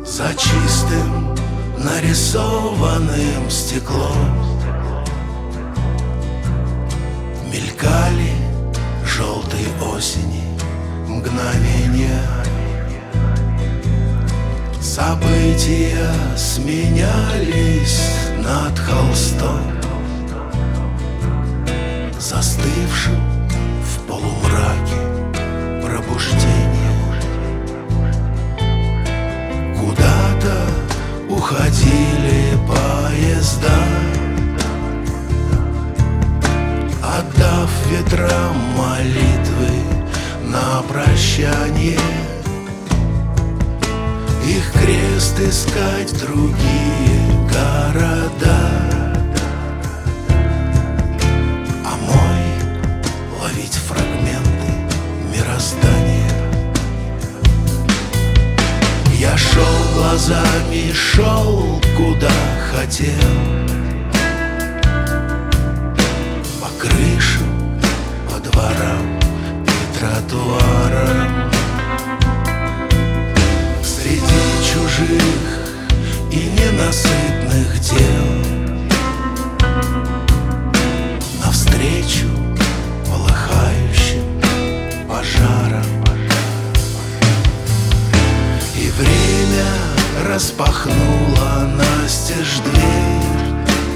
За чистым нарисованным стеклом мелькали желтые осени мгновения. События сменялись над холстом, застывшим в полумраке пробуждения. Куда-то уходили поезда, отдав ветрам молитвы на прощание. Их крест искать в другие города, а мой ловить фрагменты мироздания. Я шел глазами, шел куда хотел, по крышам, по дворам и тротуарам, среди чужих и ненасытных дел, навстречу полыхающим пожарам. И время распахнуло настежь дверь,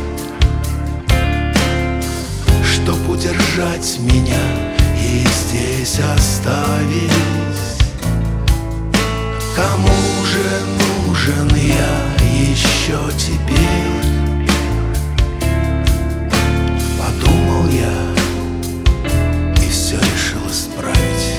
чтоб удержать меня и здесь оставить. Кому же нужен я еще теперь? Подумал я и все решил исправить.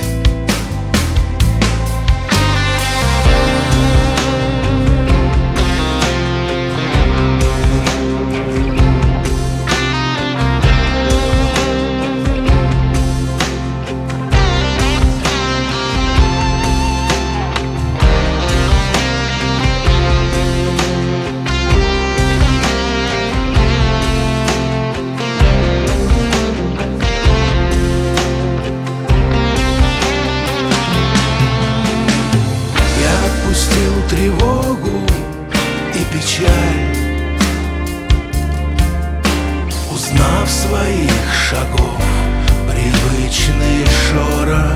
Тревогу и печаль, узнав своих шагов привычный шорох,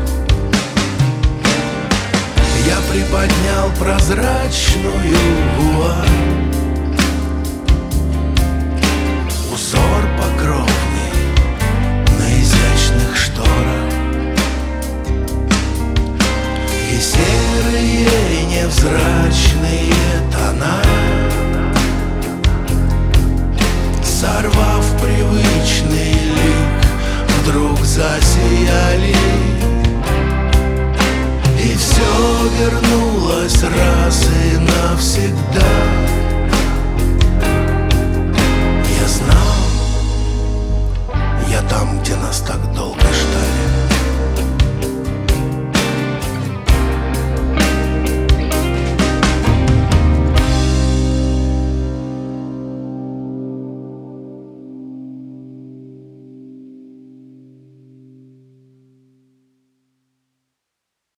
я приподнял прозрачную вуаль. Узор покровный на изящных шторах, и серые невзрачные тона, сорвав привычный лик, вдруг засияли, и все вернулось раз.